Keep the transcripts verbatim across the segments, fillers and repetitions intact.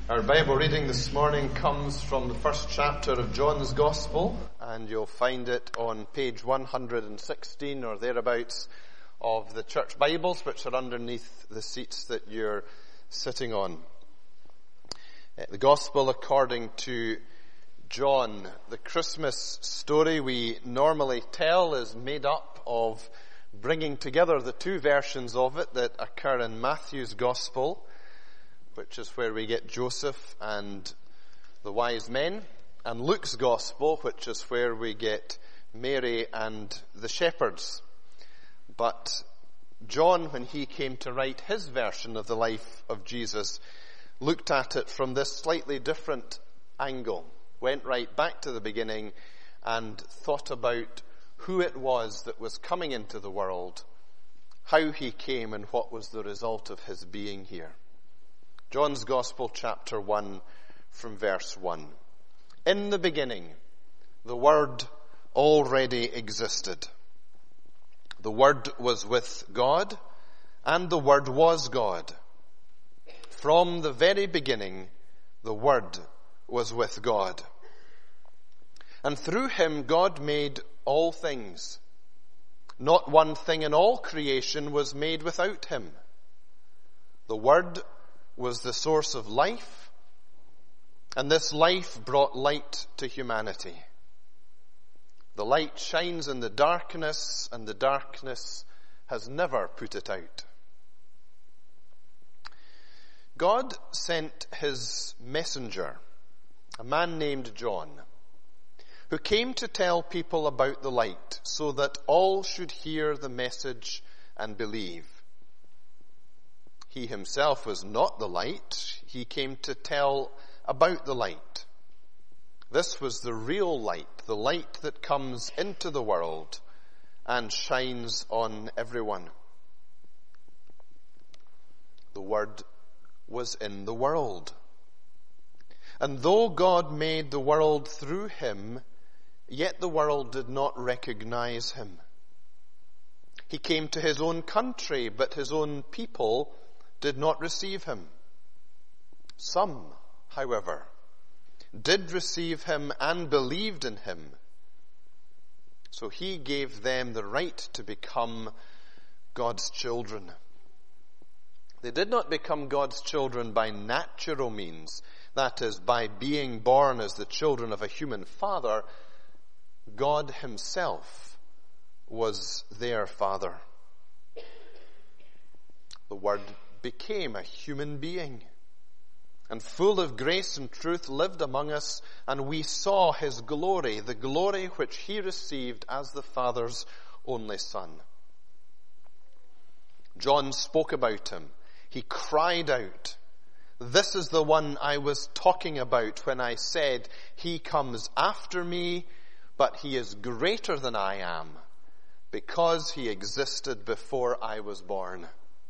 Our Bible reading this morning comes from the first chapter of John's Gospel, and you'll find it on page one hundred sixteen or thereabouts of the church Bibles, which are underneath the seats that you're sitting on. The Gospel according to John. The Christmas story we normally tell is made up of bringing together the two versions of it that occur in Matthew's Gospel, which is where we get Joseph and the wise men, and Luke's Gospel, which is where we get Mary and the shepherds. But John, when he came to write his version of the life of Jesus, looked at it from this slightly different angle, went right back to the beginning and thought about who it was that was coming into the world, how he came, and what was the result of his being here. John's Gospel, chapter one, from verse one. In the beginning, the Word already existed. The Word was with God, and the Word was God. From the very beginning, the Word was with God. And through him, God made all things. Not one thing in all creation was made without him. The Word was the source of life, and this life brought light to humanity. The light shines in the darkness, and the darkness has never put it out. God sent his messenger, a man named John, who came to tell people about the light so that all should hear the message and believe. He himself was not the light. He came to tell about the light. This was the real light, the light that comes into the world and shines on everyone. The Word was in the world. And though God made the world through him, yet the world did not recognize him. He came to his own country, but his own people did not receive him. Some, however, did receive him and believed in him. So he gave them the right to become God's children. They did not become God's children by natural means, that is, by being born as the children of a human father. God himself was their father. The Word became a human being, and full of grace and truth lived among us, and we saw his glory, the glory which he received as the Father's only Son. John spoke about him. He cried out, "This is the one I was talking about when I said, 'He comes after me, but he is greater than I am, because he existed before I was born.'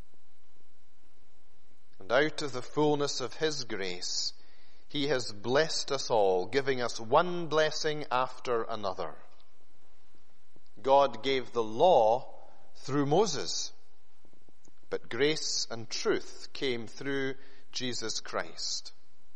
And out of the fullness of his grace, he has blessed us all, giving us one blessing after another. God gave the law through Moses, but grace and truth came through Jesus Christ.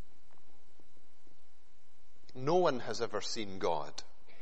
No one has ever seen God,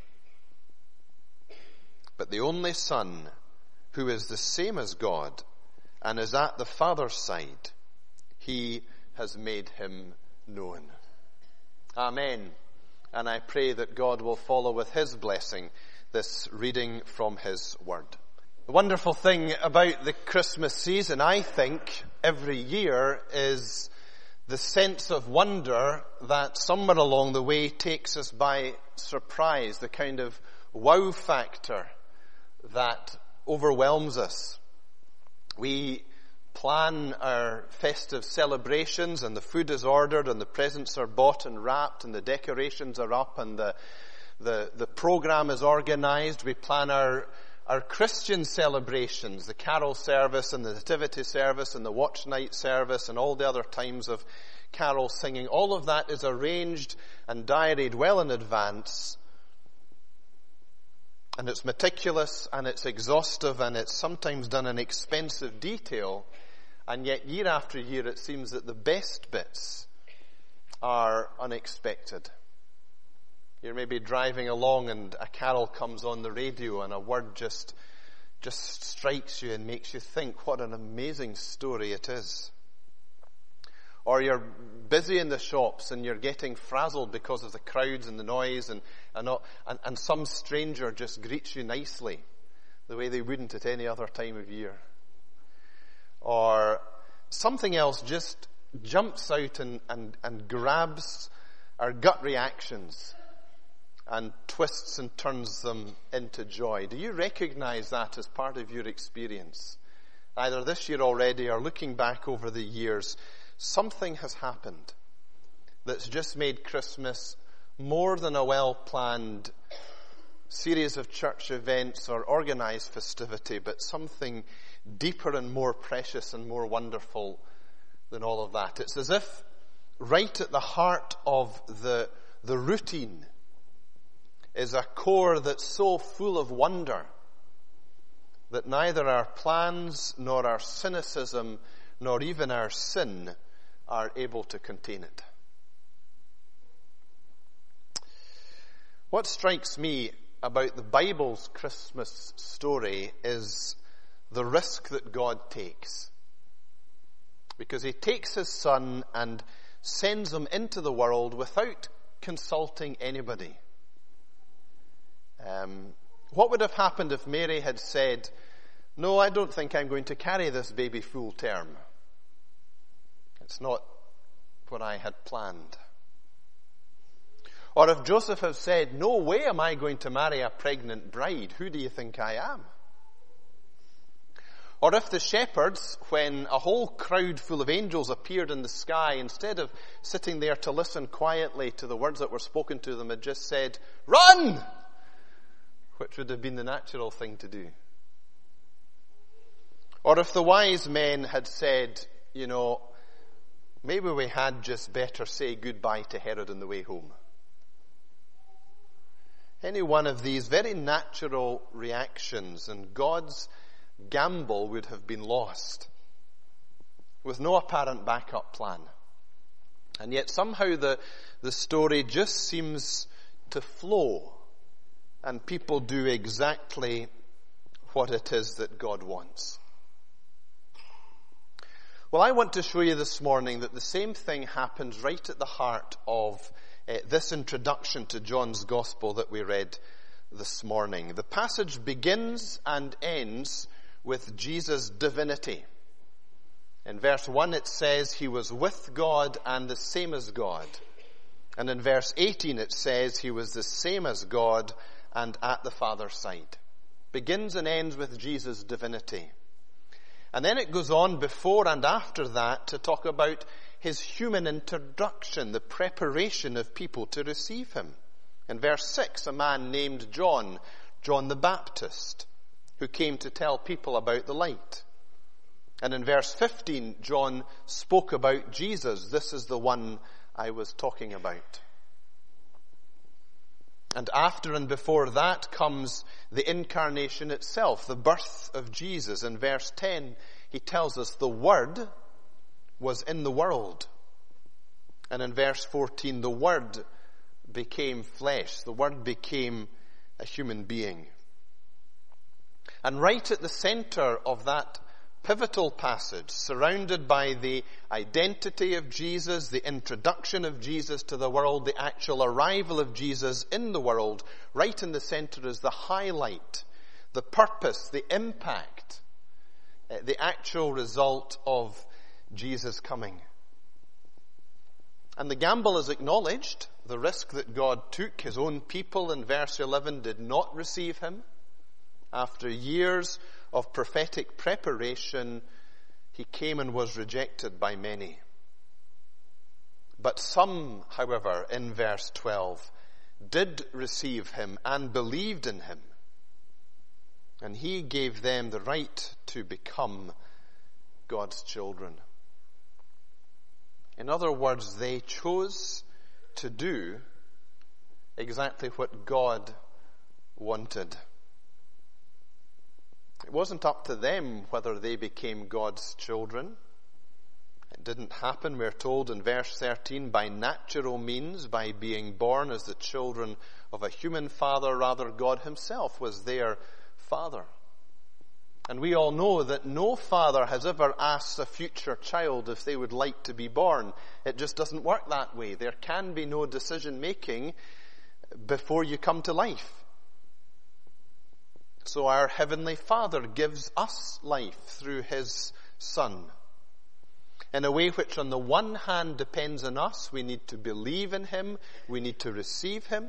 but the only Son, who is the same as God and is at the Father's side, he has made him known." Amen. And I pray that God will follow with his blessing this reading from his word. The wonderful thing about the Christmas season, I think, every year is the sense of wonder that somewhere along the way takes us by surprise, the kind of wow factor that overwhelms us. We plan our festive celebrations, and the food is ordered, and the presents are bought and wrapped, and the decorations are up, and the the, the program is organized. We plan our our Christian celebrations, the carol service and the nativity service and the watch night service and all the other times of carol singing. All of that is arranged and diaried well in advance. And it's meticulous, and it's exhaustive, and it's sometimes done in expensive detail. And yet year after year it seems that the best bits unexpected. You're maybe driving along and a carol comes on the radio and a word just, just strikes you and makes you think what an amazing story it is. Or you're busy in the shops and you're getting frazzled because of the crowds and the noise and, and, all, and, and some stranger just greets you nicely the way they wouldn't at any other time of year. Or something else just jumps out and, and, and grabs our gut reactions and twists and turns them into joy. Do you recognize that as part of your experience? Either this year already or looking back over the years, something has happened that's just made Christmas more than a well-planned series of church events or organized festivity, but something deeper and more precious and more wonderful than all of that. It's as if right at the heart of the, the routine is a core that's so full of wonder that neither our plans nor our cynicism nor even our sin are able to contain it. What strikes me about the Bible's Christmas story is the risk that God takes. Because he takes his son and sends him into the world without consulting anybody. Um, what would have happened if Mary had said, "No, I don't think I'm going to carry this baby full term. It's not what I had planned." Or if Joseph had said, "No way am I going to marry a pregnant bride. Who do you think I am?" Or if the shepherds, when a whole crowd full of angels appeared in the sky, instead of sitting there to listen quietly to the words that were spoken to them, had just said, "Run!" which would have been the natural thing to do. Or if the wise men had said, you know, maybe we had just better say goodbye to Herod on the way home. Any one of these very natural reactions and God's gamble would have been lost with no apparent backup plan. And yet somehow the, the story just seems to flow and people do exactly what it is that God wants. Well, I want to show you this morning that the same thing happens right at the heart of uh, this introduction to John's Gospel that we read this morning. The passage begins and ends with Jesus' divinity. In verse one it says he was with God and the same as God. And in verse eighteen it says he was the same as God and at the Father's side. Begins and ends with Jesus' divinity. And then it goes on before and after that to talk about his human introduction, the preparation of people to receive him. In verse six, a man named John, John the Baptist, who came to tell people about the light. And in verse fifteen, John spoke about Jesus. This is the one I was talking about. And after and before that comes the incarnation itself, the birth of Jesus. In verse ten, he tells us the Word was in the world. And in verse fourteen, the Word became flesh. The Word became a human being. And right at the center of that pivotal passage, surrounded by the identity of Jesus, the introduction of Jesus to the world, the actual arrival of Jesus in the world, right in the center is the highlight, the purpose, the impact, the actual result of Jesus coming. And the gamble is acknowledged, the risk that God took. His own people in verse eleven did not receive him. After years of prophetic preparation, he came and was rejected by many. But some, however, in verse twelve, did receive him and believed in him. And he gave them the right to become God's children. In other words, they chose to do exactly what God wanted. It wasn't up to them whether they became God's children. didn't happen, we're told in verse thirteen, by natural means, by being born as the children of a human father. Rather, God himself was their father. And we all know that no father has ever asked a future child if they would like to be born. It just doesn't work that way. There can be no decision making before you come to life. So our Heavenly Father gives us life through his Son, in a way which on the one hand depends on us. We need to believe in him, we need to receive him,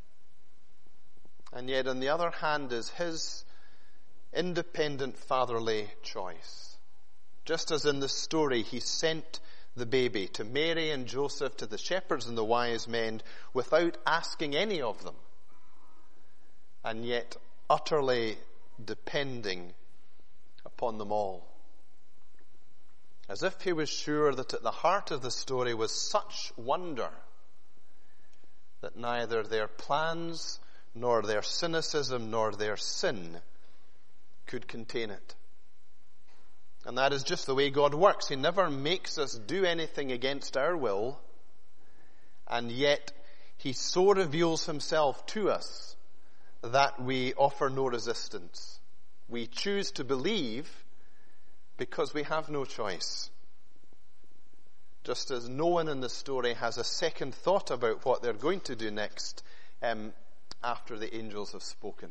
and yet on the other hand is his independent fatherly choice. Just as in the story, he sent the baby to Mary and Joseph, to the shepherds and the wise men, without asking any of them, and yet utterly depending upon them all. As if he was sure that at the heart of the story was such wonder that neither their plans, nor their cynicism, nor their sin could contain it. And that is just the way God works. He never makes us do anything against our will, and yet he so reveals himself to us that we offer no resistance. We choose to believe because we have no choice. Just as no one in the story has a second thought about what they're going to do next um, after the angels have spoken.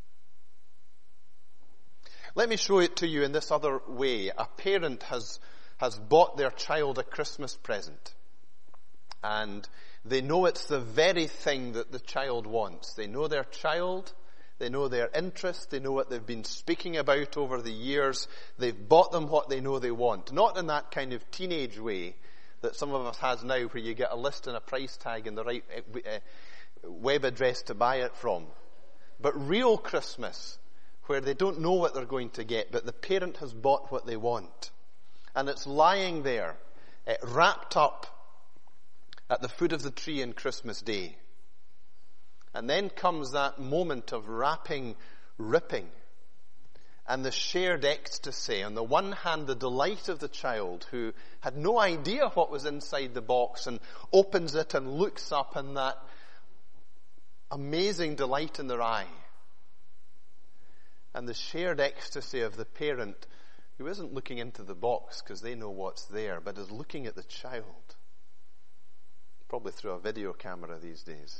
Let me show it to you in this other way. A parent has, has bought their child a Christmas present. And they know it's the very thing that the child wants. They know their child. They know their interests. They know what they've been speaking about over the years. They've bought them what they know they want. Not in that kind of teenage way that some of us has now, where you get a list and a price tag and the right uh, web address to buy it from. But real Christmas, where they don't know what they're going to get, but the parent has bought what they want. And it's lying there, uh, wrapped up at the foot of the tree on Christmas Day. And then comes that moment of wrapping, ripping, and the shared ecstasy. On the one hand, the delight of the child who had no idea what was inside the box and opens it and looks up, and that amazing delight in their eye. And the shared ecstasy of the parent who isn't looking into the box because they know what's there, but is looking at the child. Probably through a video camera these days.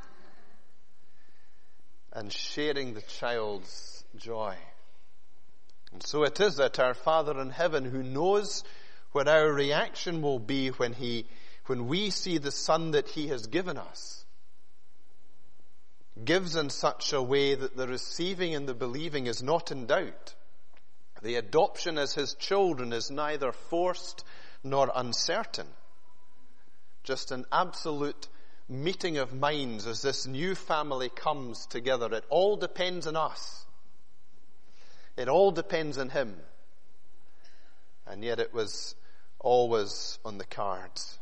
And sharing the child's joy. And so it is that our Father in heaven, who knows what our reaction will be when he, when we see the Son that he has given us, gives in such a way that the receiving and the believing is not in doubt. The adoption as his children is neither forced nor uncertain. Just an absolute meeting of minds as this new family comes together. It all depends on us. It all depends on him. And yet it was always on the cards.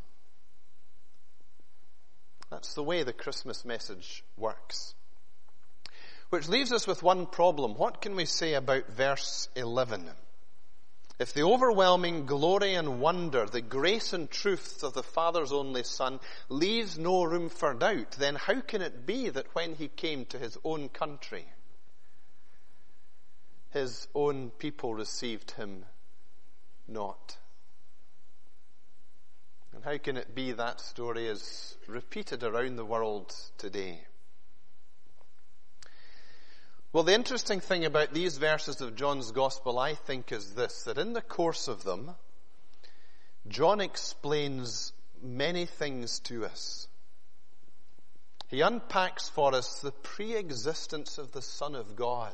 That's the way the Christmas message works. Which leaves us with one problem. What can we say about verse eleven? If the overwhelming glory and wonder, the grace and truth of the Father's only Son leaves no room for doubt, then how can it be that when he came to his own country, his own people received him not? And how can it be that story is repeated around the world today? Well, the interesting thing about these verses of John's Gospel, I think, is this, that in the course of them, John explains many things to us. He unpacks for us the pre-existence of the Son of God.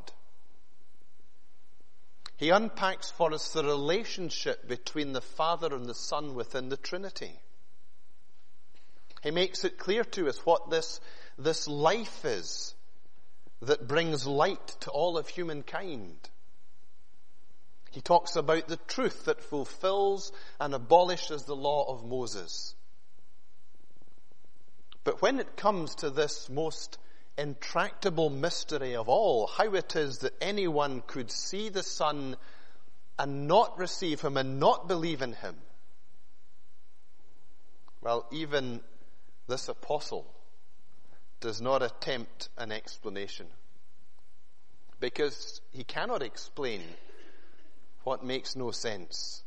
He unpacks for us the relationship between the Father and the Son within the Trinity. He makes it clear to us what this, this life is that brings light to all of humankind. He talks about the truth that fulfills and abolishes the law of Moses. But when it comes to this most intractable mystery of all, how it is that anyone could see the Son and not receive him and not believe in him, Well, even this apostle does not attempt an explanation, because he cannot explain what makes no sense.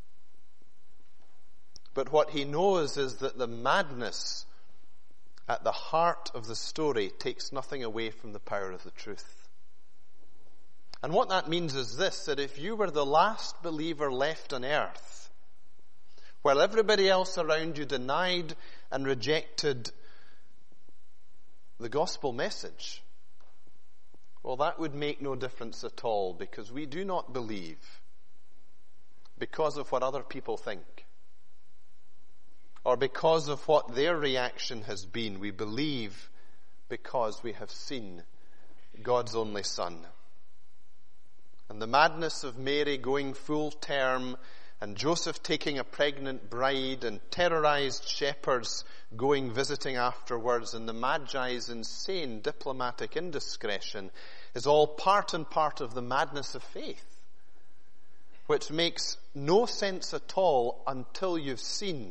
But what he knows is that the madness at the heart of the story takes nothing away from the power of the truth. And what that means is this, that if you were the last believer left on earth, while everybody else around you denied and rejected the gospel message, well, that would make no difference at all, because we do not believe because of what other people think, or because of what their reaction has been. We believe because we have seen God's only Son. And the madness of Mary going full term, and Joseph taking a pregnant bride, and terrorized shepherds going visiting afterwards, and the Magi's insane diplomatic indiscretion is all part and part of the madness of faith, which makes no sense at all until you've seen,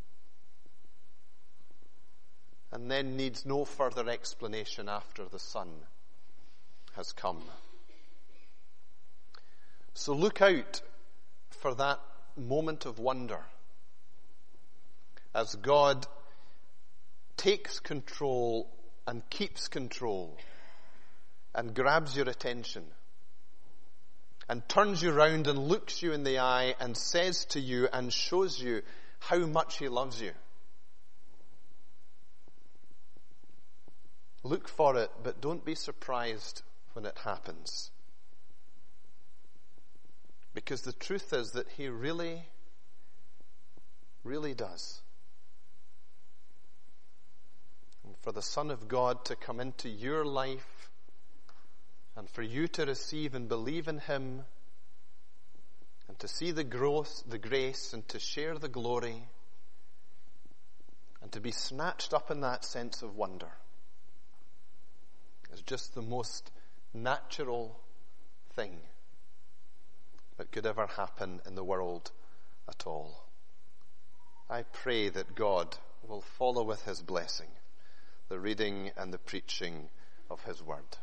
and then needs no further explanation after the Son has come. So look out for that moment of wonder as God takes control and keeps control and grabs your attention and turns you round and looks you in the eye and says to you and shows you how much he loves you. Look for it, but don't be surprised when it happens. Because the truth is that he really, really does. And for the Son of God to come into your life, and for you to receive and believe in him, and to see the growth, the grace, and to share the glory, and to be snatched up in that sense of wonder, is just the most natural thing that could ever happen in the world at all. I pray that God will follow with his blessing the reading and the preaching of his word.